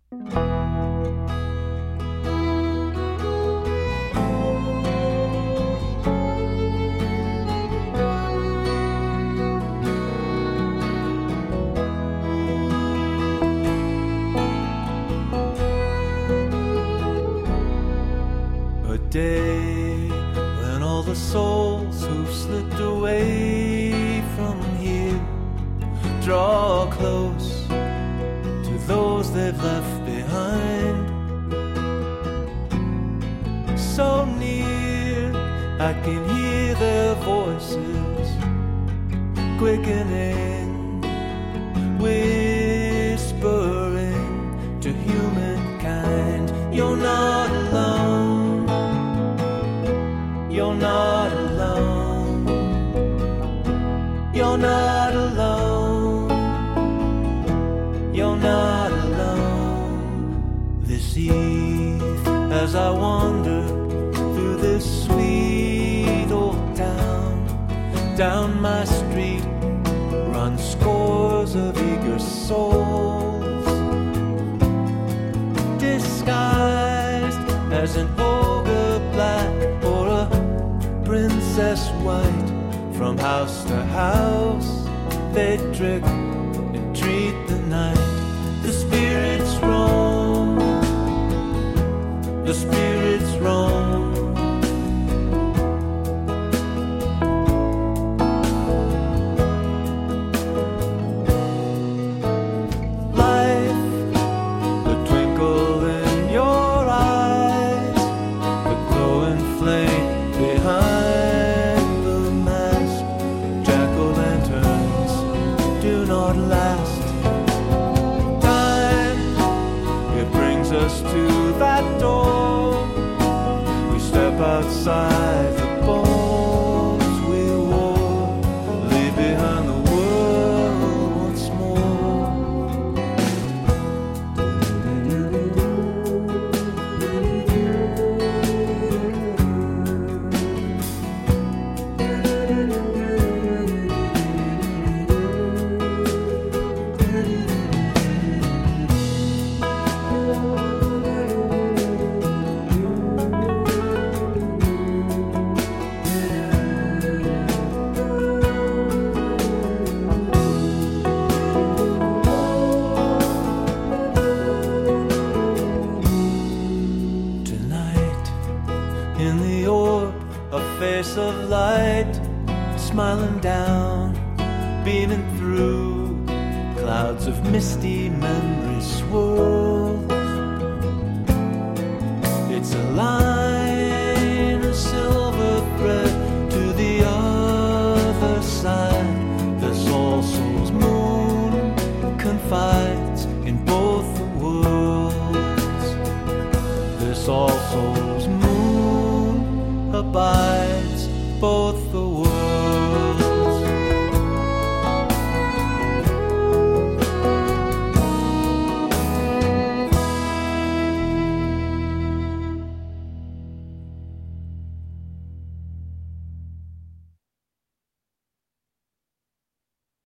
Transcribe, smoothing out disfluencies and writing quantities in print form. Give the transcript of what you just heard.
A day when all the souls who've slipped away from here draw close to those they've left behind. So near, I can hear their voices quickening, whispering to humankind. You're not alone. You're not alone. You're not alone. You're not alone. This eve, as I wander through this sweet old town, down my street run scores of eager souls, disguised as an ogre black or a princess white. From house to house they trick and treat the night. The spirits roam, the spirits roam. Life, the twinkle in your eyes, the glowing flame behind the mask. Jack-o'-lanterns do not last. Time, it brings us to that door. We step outside the bones we wore, leave behind the world once more. Tonight, in the orb, a face of light, smiling down, beaming through clouds of misty memory swirl. It's a line, a silver thread to the other side. This All Souls moon confides in both the worlds. This All Souls moon abides both the